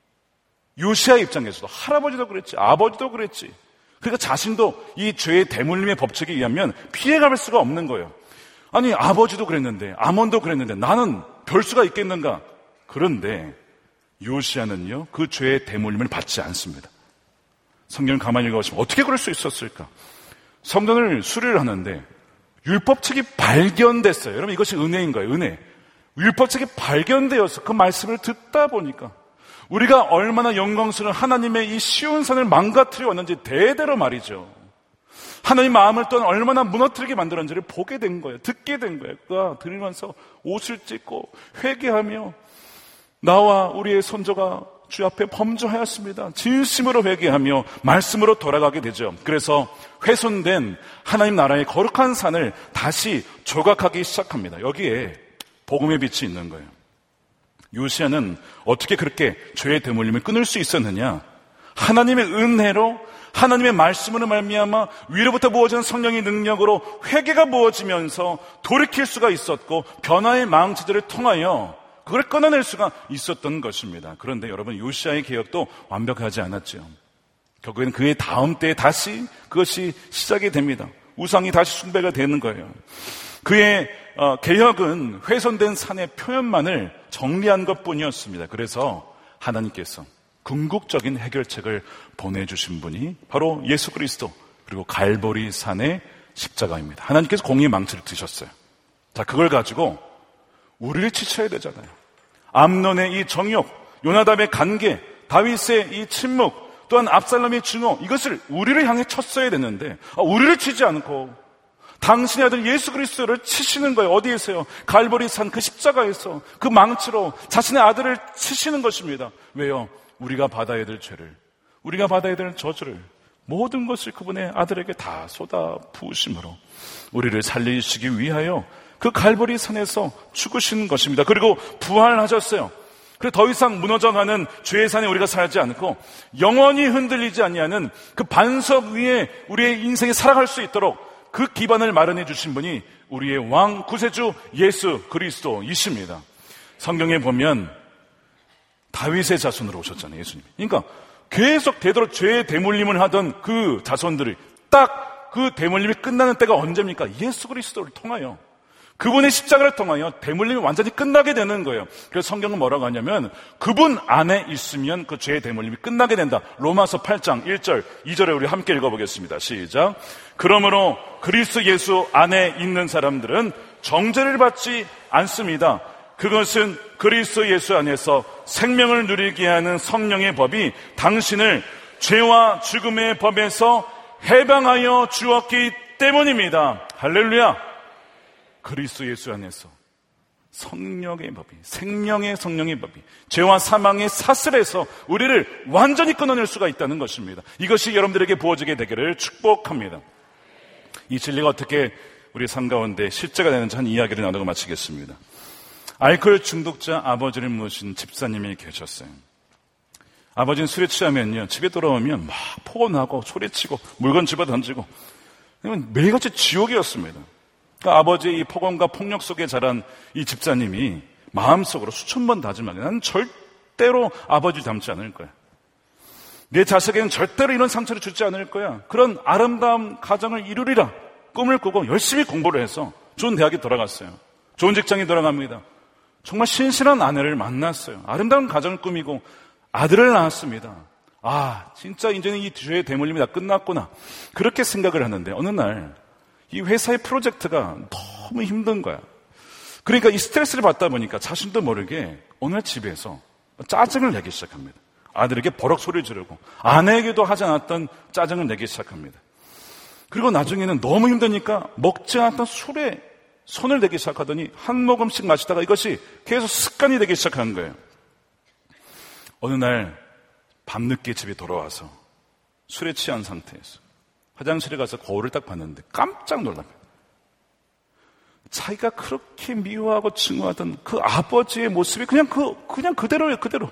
요시야 입장에서도 할아버지도 그랬지, 아버지도 그랬지. 그러니까 자신도 이 죄의 대물림의 법칙에 의하면 피해갈 수가 없는 거예요. 아니, 아버지도 그랬는데, 아몬도 그랬는데 나는 별 수가 있겠는가? 그런데 요시야는요, 그 죄의 대물림을 받지 않습니다. 성경을 가만히 읽어보시면 어떻게 그럴 수 있었을까? 성경을 수리를 하는데 율법책이 발견됐어요. 여러분, 이것이 은혜인 거예요. 은혜. 율법책이 발견되어서 그 말씀을 듣다 보니까 우리가 얼마나 영광스러운 하나님의 이 쉬운 산을 망가뜨려 왔는지 대대로 말이죠. 하나님 마음을 또한 얼마나 무너뜨리게 만들었는지를 보게 된 거예요. 듣게 된 거예요. 그가 들으면서 옷을 찢고 회개하며 나와 우리의 손자가 주 앞에 범죄하였습니다. 진심으로 회개하며 말씀으로 돌아가게 되죠. 그래서 훼손된 하나님 나라의 거룩한 산을 다시 조각하기 시작합니다. 여기에 복음의 빛이 있는 거예요. 요시야는 어떻게 그렇게 죄의 대물림을 끊을 수 있었느냐? 하나님의 은혜로, 하나님의 말씀으로 말미암아 위로부터 부어지는 성령의 능력으로 회개가 부어지면서 돌이킬 수가 있었고 변화의 망치들을 통하여 그걸 끊어낼 수가 있었던 것입니다. 그런데 여러분, 요시야의 개혁도 완벽하지 않았죠. 결국에는 그의 다음 때에 다시 그것이 시작이 됩니다. 우상이 다시 숭배가 되는 거예요. 그의 개혁은 훼손된 산의 표현만을 정리한 것뿐이었습니다. 그래서 하나님께서 궁극적인 해결책을 보내주신 분이 바로 예수 그리스도, 그리고 갈보리 산의 십자가입니다. 하나님께서 공의의 망치를 드셨어요. 자, 그걸 가지고 우리를 치셔야 되잖아요. 암논의 이 정욕, 요나답의 간계, 다윗의 이 침묵, 또한 압살롬의 증오, 이것을 우리를 향해 쳤어야 되는데 우리를 치지 않고 당신의 아들 예수 그리스도를 치시는 거예요. 어디에서요? 갈보리 산 그 십자가에서 그 망치로 자신의 아들을 치시는 것입니다. 왜요? 우리가 받아야 될 죄를, 우리가 받아야 될 저주를, 모든 것을 그분의 아들에게 다 쏟아 부으심으로 우리를 살리시기 위하여 그 갈보리 산에서 죽으신 것입니다. 그리고 부활하셨어요. 그래서 더 이상 무너져가는 죄의 산에 우리가 살지 않고 영원히 흔들리지 아니하는 그 반석 위에 우리의 인생이 살아갈 수 있도록 그 기반을 마련해 주신 분이 우리의 왕 구세주 예수 그리스도이십니다. 성경에 보면 다윗의 자손으로 오셨잖아요, 예수님. 그러니까 계속 되도록 죄의 대물림을 하던 그 자손들이 딱 그 대물림이 끝나는 때가 언제입니까? 예수 그리스도를 통하여, 그분의 십자가를 통하여 대물림이 완전히 끝나게 되는 거예요. 그래서 성경은 뭐라고 하냐면 그분 안에 있으면 그 죄의 대물림이 끝나게 된다. 로마서 8장 1절 2절에 우리 함께 읽어보겠습니다. 시작. 그러므로 그리스도 예수 안에 있는 사람들은 정죄를 받지 않습니다. 그것은 그리스도 예수 안에서 생명을 누리게 하는 성령의 법이 당신을 죄와 죽음의 법에서 해방하여 주었기 때문입니다. 할렐루야. 그리스도 예수 안에서 성령의 법이, 생명의 성령의 법이 죄와 사망의 사슬에서 우리를 완전히 끊어낼 수가 있다는 것입니다. 이것이 여러분들에게 부어지게 되기를 축복합니다. 이 진리가 어떻게 우리 삶 가운데 실제가 되는지 한 이야기를 나누고 마치겠습니다. 알코올 중독자 아버지를 모신 집사님이 계셨어요. 아버지는 술에 취하면요, 집에 돌아오면 막 포근하고 소리치고 물건 집어 던지고 매일같이 지옥이었습니다. 그러니까 아버지의 이 폭언과 폭력 속에 자란 이 집사님이 마음속으로 수천 번 다짐하게 나는 절대로 아버지 닮지 않을 거야. 내 자식에게는 절대로 이런 상처를 주지 않을 거야. 그런 아름다운 가정을 이루리라 꿈을 꾸고 열심히 공부를 해서 좋은 대학에 들어갔어요. 좋은 직장에 들어갑니다. 정말 신실한 아내를 만났어요. 아름다운 가정을 꾸미고 아들을 낳았습니다. 아, 진짜 이제는 이 죄의 대물림이 다 끝났구나. 그렇게 생각을 하는데 어느 날 이 회사의 프로젝트가 너무 힘든 거야. 그러니까 이 스트레스를 받다 보니까 자신도 모르게 어느 날 집에서 짜증을 내기 시작합니다. 아들에게 버럭 소리를 지르고 아내에게도 하지 않았던 짜증을 내기 시작합니다. 그리고 나중에는 너무 힘드니까 먹지 않았던 술에 손을 대기 시작하더니 한 모금씩 마시다가 이것이 계속 습관이 되기 시작한 거예요. 어느 날 밤늦게 집에 돌아와서 술에 취한 상태에서 화장실에 가서 거울을 딱 봤는데 깜짝 놀랍니다. 자기가 그렇게 미워하고 증오하던 그 아버지의 모습이 그냥 그대로예요, 그대로.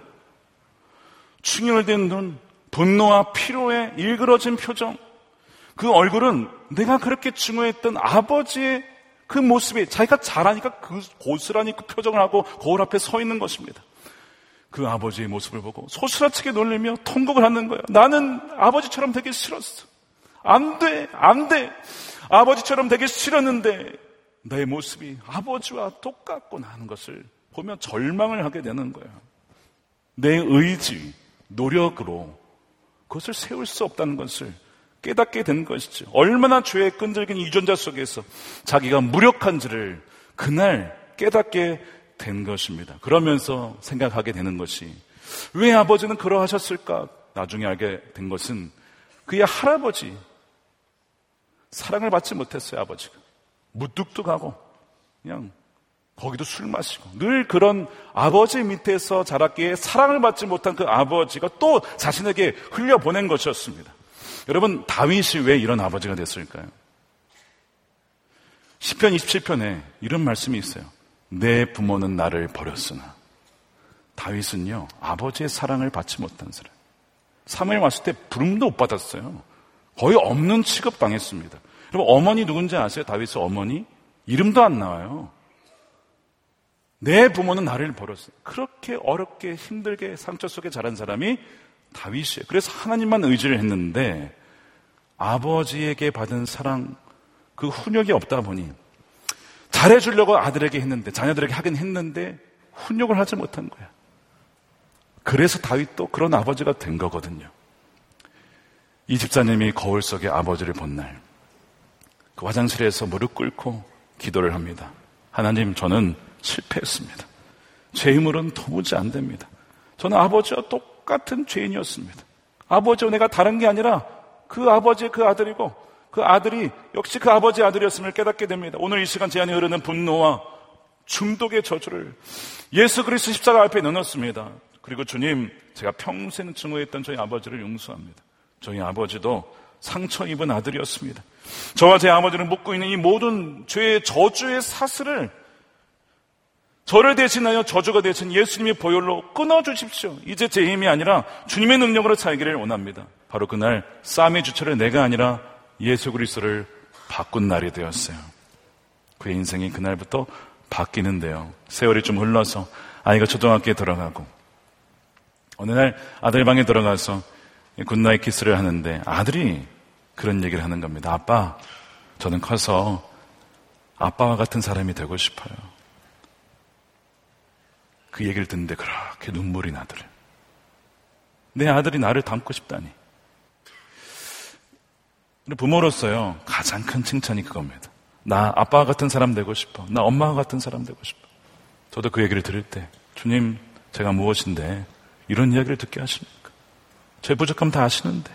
충혈된 눈, 분노와 피로에 일그러진 표정, 그 얼굴은 내가 그렇게 증오했던 아버지의 그 모습이 자기가 잘하니까 그 고스란히 그 표정을 하고 거울 앞에 서 있는 것입니다. 그 아버지의 모습을 보고 소스라치게 놀리며 통곡을 하는 거예요. 나는 아버지처럼 되기 싫었어. 안 돼. 아버지처럼 되기 싫었는데 내 모습이 아버지와 똑같구나 하는 것을 보며 절망을 하게 되는 거예요. 내 의지, 노력으로 그것을 세울 수 없다는 것을 깨닫게 된 것이죠. 얼마나 죄에 끈질긴 유전자 속에서 자기가 무력한지를 그날 깨닫게 된 것입니다. 그러면서 생각하게 되는 것이 왜 아버지는 그러하셨을까? 나중에 알게 된 것은 그의 할아버지 사랑을 받지 못했어요. 아버지가 무뚝뚝하고 그냥 거기도 술 마시고 늘 그런 아버지 밑에서 자랐기에 사랑을 받지 못한 그 아버지가 또 자신에게 흘려보낸 것이었습니다. 여러분, 다윗이 왜 이런 아버지가 됐을까요? 시편 27편에 이런 말씀이 있어요. 내 부모는 나를 버렸으나. 다윗은요, 아버지의 사랑을 받지 못한 사람. 사무엘 왔을 때 부름도 못 받았어요. 거의 없는 취급 당했습니다. 여러분, 어머니 누군지 아세요? 다윗의 어머니? 이름도 안 나와요. 내 부모는 나를 버렸어요. 그렇게 어렵게 힘들게 상처 속에 자란 사람이 다윗이에요. 그래서 하나님만 의지를 했는데 아버지에게 받은 사랑, 그 훈육이 없다 보니 잘해주려고 아들에게 했는데, 자녀들에게 하긴 했는데 훈육을 하지 못한 거야. 그래서 다윗도 그런 아버지가 된 거거든요. 이 집사님이 거울 속에 아버지를 본 날, 그 화장실에서 무릎 꿇고 기도를 합니다. 하나님, 저는 실패했습니다. 제 힘으로는 도무지 안 됩니다. 저는 아버지와 똑같은 죄인이었습니다. 아버지와 내가 다른 게 아니라 그 아버지의 그 아들이고 그 아들이 역시 그 아버지의 아들이었음을 깨닫게 됩니다. 오늘 이 시간 제 안에 흐르는 분노와 중독의 저주를 예수 그리스도 십자가 앞에 넣어놓습니다. 그리고 주님, 제가 평생 증오했던 저희 아버지를 용서합니다. 저희 아버지도 상처 입은 아들이었습니다. 저와 제 아버지를 묶고 있는 이 모든 죄의 저주의 사슬을 저를 대신하여 저주가 되신 예수님의 보혈로 끊어주십시오. 이제 제 힘이 아니라 주님의 능력으로 살기를 원합니다. 바로 그날 싸움의 주체를 내가 아니라 예수 그리스도를 바꾼 날이 되었어요. 그의 인생이 그날부터 바뀌는데요. 세월이 좀 흘러서 아이가 초등학교에 들어가고 어느 날 아들 방에 들어가서 굿나잇 키스를 하는데 아들이 그런 얘기를 하는 겁니다. 아빠, 저는 커서 아빠와 같은 사람이 되고 싶어요. 그 얘기를 듣는데 그렇게 눈물이 나더래요. 내 아들이 나를 닮고 싶다니. 부모로서요, 가장 큰 칭찬이 그겁니다. 나 아빠와 같은 사람 되고 싶어. 나 엄마와 같은 사람 되고 싶어. 저도 그 얘기를 들을 때 주님, 제가 무엇인데 이런 이야기를 듣게 하십니까? 제 부족함 다 아시는데.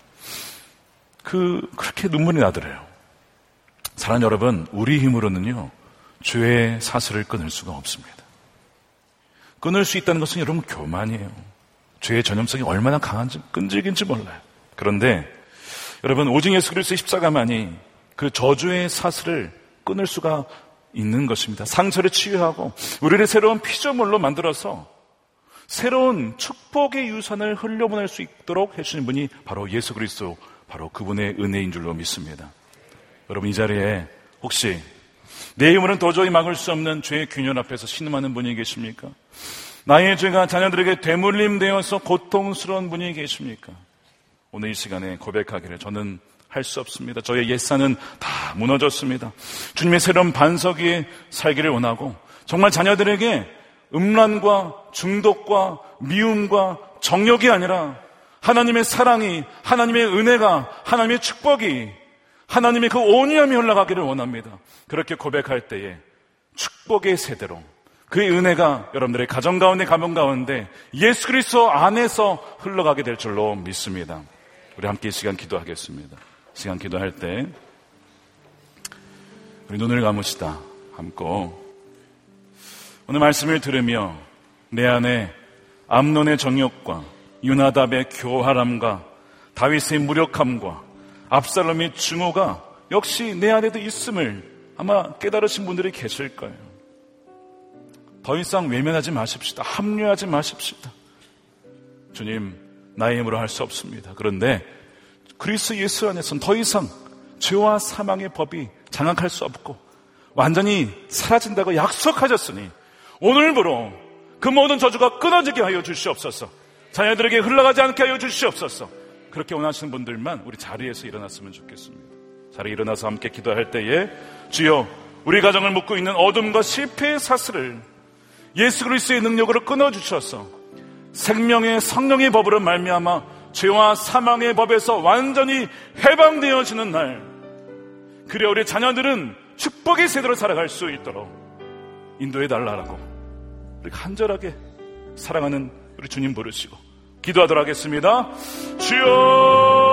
그렇게 눈물이 나더래요. 사랑하는 여러분, 우리 힘으로는요, 죄의 사슬을 끊을 수가 없습니다. 끊을 수 있다는 것은 여러분 교만이에요. 죄의 전염성이 얼마나 강한지, 끈질긴지 몰라요. 그런데 여러분, 오직 예수 그리스도의 십자가만이 그 저주의 사슬을 끊을 수가 있는 것입니다. 상처를 치유하고 우리를 새로운 피조물로 만들어서 새로운 축복의 유산을 흘려보낼 수 있도록 해주신 분이 바로 예수 그리스도, 바로 그분의 은혜인 줄로 믿습니다. 여러분, 이 자리에 혹시 내 힘으로는 도저히 막을 수 없는 죄의 균열 앞에서 신음하는 분이 계십니까? 나의 죄가 자녀들에게 되물림되어서 고통스러운 분이 계십니까? 오늘 이 시간에 고백하기를 저는 할 수 없습니다. 저의 옛사는 다 무너졌습니다. 주님의 새로운 반석 위에 살기를 원하고 정말 자녀들에게 음란과 중독과 미움과 정욕이 아니라 하나님의 사랑이, 하나님의 은혜가, 하나님의 축복이, 하나님의 그 온유함이 흘러가기를 원합니다. 그렇게 고백할 때에 축복의 세대로 그의 은혜가 여러분들의 가정 가운데, 가문 가운데 예수 그리스도 안에서 흘러가게 될 줄로 믿습니다. 우리 함께 이 시간 기도하겠습니다. 시간 기도할 때 우리 눈을 감으시다 감고 오늘 말씀을 들으며 내 안에 암논의 정욕과 유나답의 교활함과 다윗의 무력함과 압살롬의 증오가 역시 내 안에도 있음을 아마 깨달으신 분들이 계실 거예요. 더 이상 외면하지 마십시다. 합류하지 마십시다. 주님, 나의 힘으로 할 수 없습니다. 그런데 그리스도 예수 안에서는 더 이상 죄와 사망의 법이 장악할 수 없고 완전히 사라진다고 약속하셨으니 오늘부로 그 모든 저주가 끊어지게 하여 주시옵소서. 자녀들에게 흘러가지 않게 하여 주시옵소서. 그렇게 원하시는 분들만 우리 자리에서 일어났으면 좋겠습니다. 자리에 일어나서 함께 기도할 때에 주여, 우리 가정을 묶고 있는 어둠과 실패의 사슬을 예수 그리스도의 능력으로 끊어주셔서 생명의 성령의 법으로 말미암아 죄와 사망의 법에서 완전히 해방되어지는 날, 그래 우리 자녀들은 축복의 세대로 살아갈 수 있도록 인도해 달라고 우리 간절하게 사랑하는 우리 주님 부르시고 기도하도록 하겠습니다. 주여